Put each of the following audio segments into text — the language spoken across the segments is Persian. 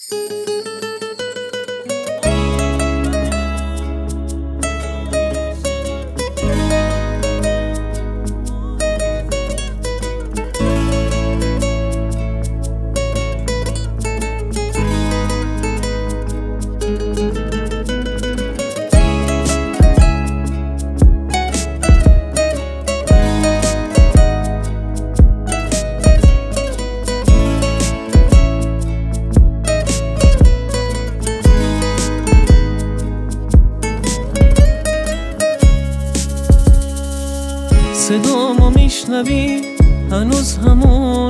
صدامو میشنوی هنوز همون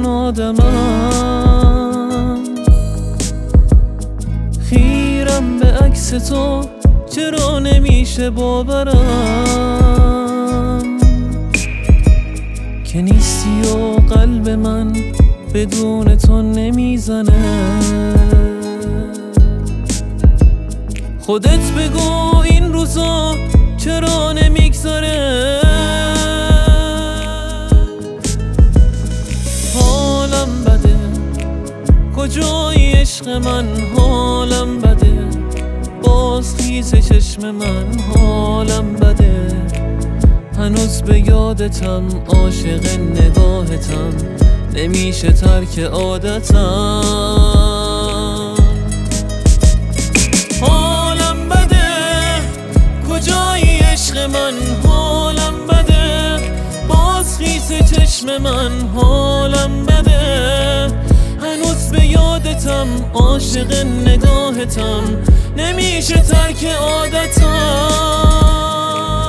آدمم، خیرم به عکس تو چرا نمیشه باورم که نیستی و قلب من بدون تو نمیزنه. خودت بگو این روزا چرا نمیگذره. حالم بده کجایی عشق من، حالم بده باز خیز چشم من، حالم بده هنوز به یادتم، عاشق نگاهتم نمیشه ترک عادتم. حالم بده کجایی عشق من، حالم بده باز خیز چشم من، حالم بده هنوز به یادتم، عاشق نگاهتم نمیشه ترک عادتم.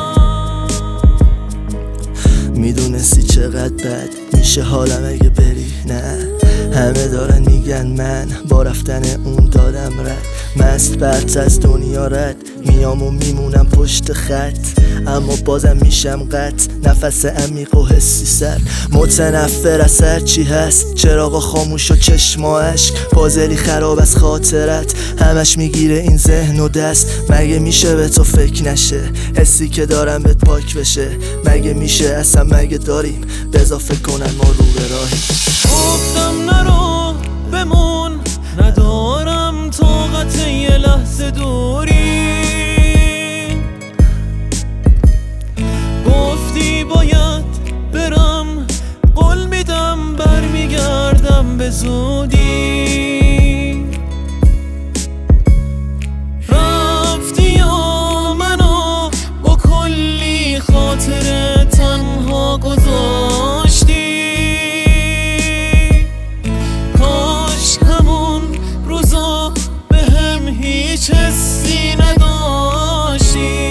میدونستی چقدر بد میشه حالم اگه بری؟ نه همه دارن میگن من با رفتن اون دادم رد، مست برت از دنیا رد میام و میمونم پشت خط، اما بازم میشم قط نفس عمیق و حسی سر، متنفر از هر چی هست، چراغا خاموش و چشما اشک، پازلی خراب از خاطرت همش میگیره این ذهن و دست. مگه میشه به تو فکر نشه، حسی که دارم بهت پاک بشه؟ مگه میشه اصلا مگه داریم بذار فکر کنن ما رو به راهیم؟ گفتم نرو بمون ندارم طاقت یه لحظه دوری، گفتی باید برم قول میدم برمیگردم به زودی، رفتی یا منو با کلی خاطره تنها گذاشتی، کاش همون روزا به هم هیچ حسی نداشتی.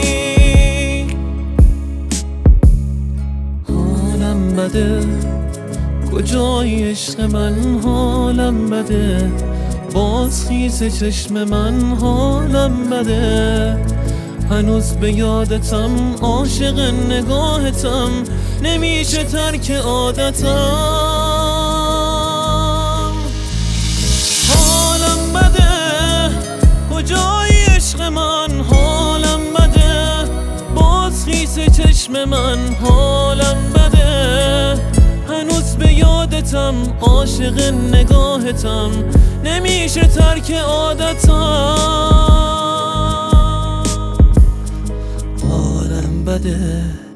حالم بده کجای عشق من، حالم بده باز خیز چشم من، حالم بده هنوز به یادتم، عاشق نگاهتم نمیشه ترک عادتم. حالم بده کجای عشق من، حالم بده باز خیز چشم من، حالم بده هنوز به یادتم، عاشق نگاهتم نمیشه ترک عادتم. حالم بده